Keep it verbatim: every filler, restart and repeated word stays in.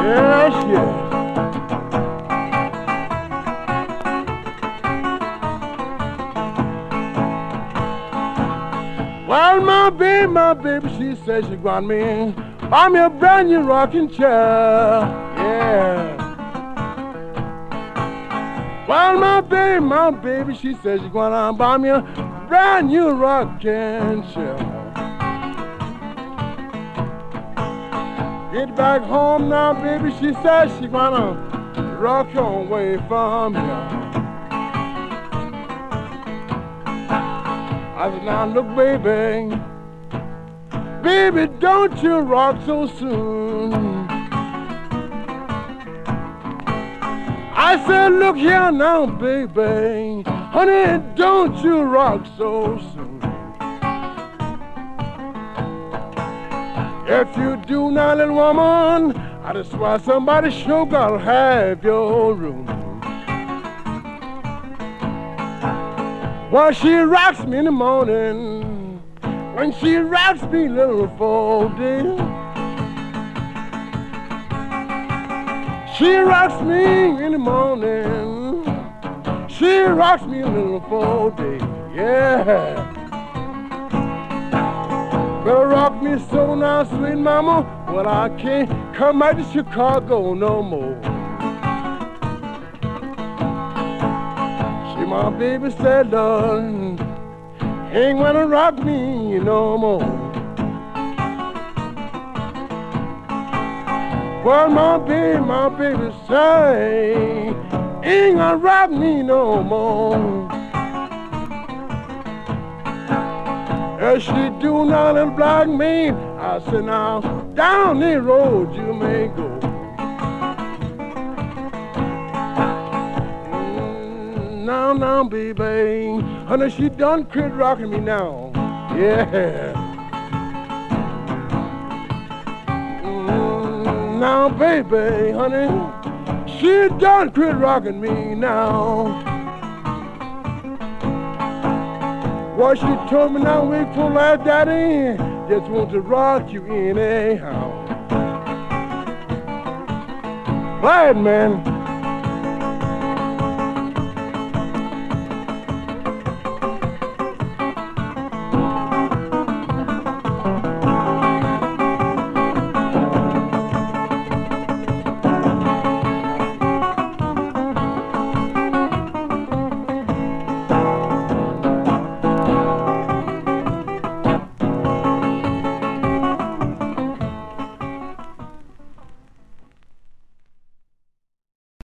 Yes, yes. Well, my baby, my baby, she said she got me. Buy me a brand new rocking chair. Yeah. Well, my baby, my baby, she said she gonna buy me a brand new rocking chair. Get back home now, baby, she said she gonna rock you away from here. I said, now look, baby, baby, don't you rock so soon. I said, look here now, baby, honey, don't you rock so soon. If you do now, little woman, I just swear somebody sure gotta have your room. Well, she rocks me in the morning, when she rocks me, little folding. She rocks me in the morning, she rocks me a little folding, yeah. Better rock me so now, sweet mama, well, I can't come back to Chicago no more. My baby said, Lord, ain't gonna rock me no more. Well, my baby, my baby say, ain't gonna rock me no more. As she do now and block me, I said, now, down the road you may go. Now, now, baby, honey, she done quit rocking me now. Yeah. Mm, now, baby, honey, she done quit rocking me now. What she told me now, wait for that daddy, just want to rock you anyhow. Glad, man.